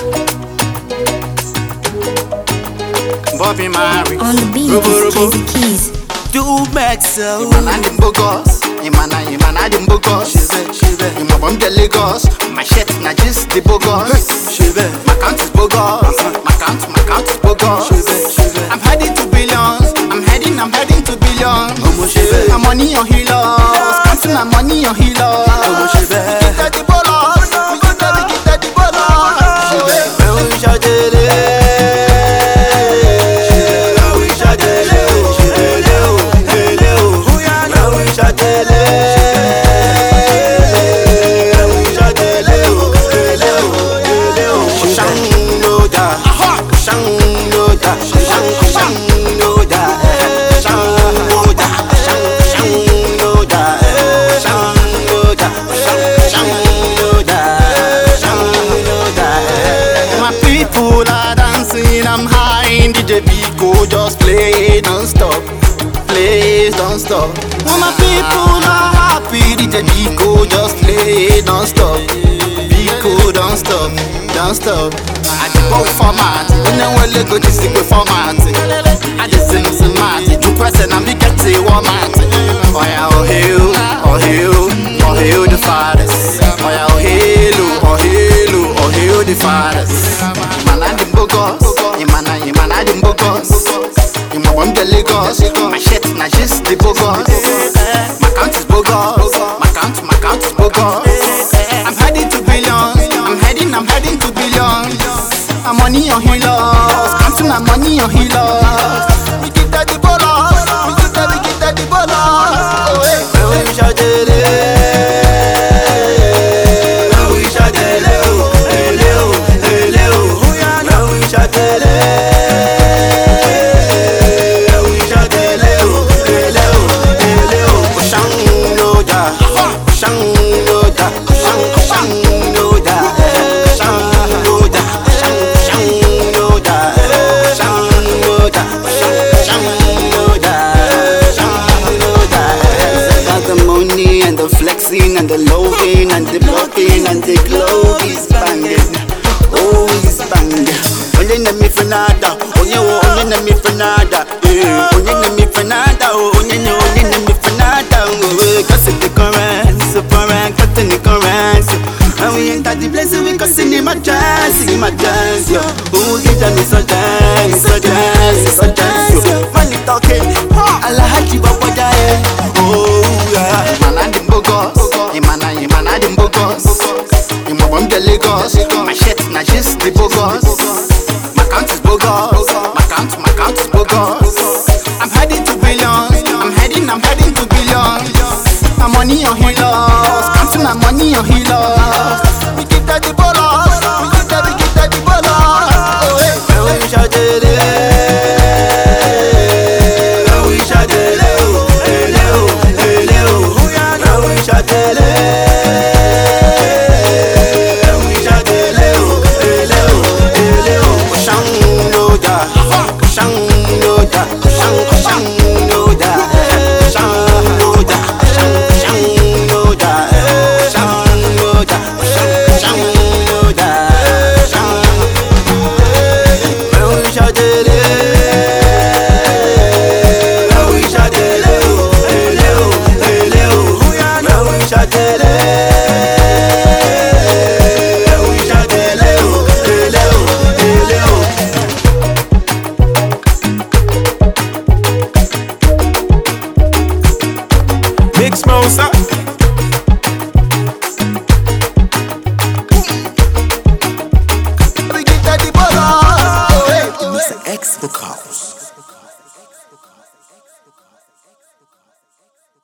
Bobby Mari On the beat, Crazy Keys. Do Maxo. Imana di Mbogos, Imana di Mbogos. Ima from the Lagos, my shit na just the Bogos. My count is Bogos, my count is Bogos. I'm heading to billions, I'm heading to billions. My money on healers, counting my money on healers. We get that the bolos, we get that the People are dancing, I'm high in DJ Pico, just play non-stop, play don't-stop. When my people are happy, DJ Pico, just play non-stop, Pico, don't stop, don't stop. I just go format, you know what look good is the format. I just sing smart, you question and we get to one mat. Oh yeah, oh hail, oh hail, oh hail the fathers. Oh yeah, oh hail, oh hail, oh hail the fathers. Imana di Mbogos, Imana di Mbogos. Ima from the Lagos, my shit na just the Bogos. My count is Bogos, my count is Bogos. I'm heading to billions, I'm heading to billions. I'm money on healers, counting my money on healers. We get that the bolos, we get that the bolos. Oh hey, we shall do and the loading and the blocking and the glow is banging, oh is banging. Onye na mi fenada, onye na mi fenada, onye na mi fenada, onye na mi fenada. Cause the current, so current, cutting the current. And we enter the place we cause in my dance, yo. Oh, get me so dance, so dance, so dance. Money talking, Allah haji baba jaye. Oh yeah, Imana di Mbogos. Imana di Mbogos. Ima from the Lagos, my shit na just the Bogos. My count is Bogos, my count is Bogos. I'm heading to billions, I'm heading to billions. My money on healers, counting my money on healers.